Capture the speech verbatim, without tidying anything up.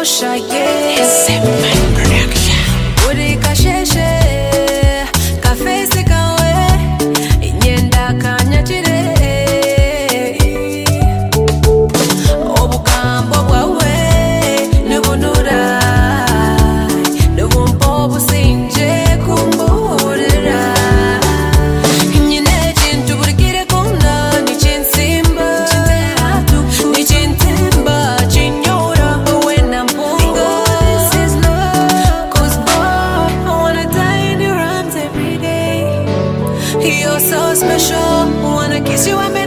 Osha, yeah. It's a man production. Uri kasheshe, kafesi kawe, inyenda kanyakire. Obukambo bwawe, nubunura, nubumpo businje kumburira. Nyine kintu burigire kuna, ni chinsimba, ni chintimba, chinyora, wena mpunga. This is love, 'cause boy, I wanna die in your arms every day. You're so special, wanna kiss you and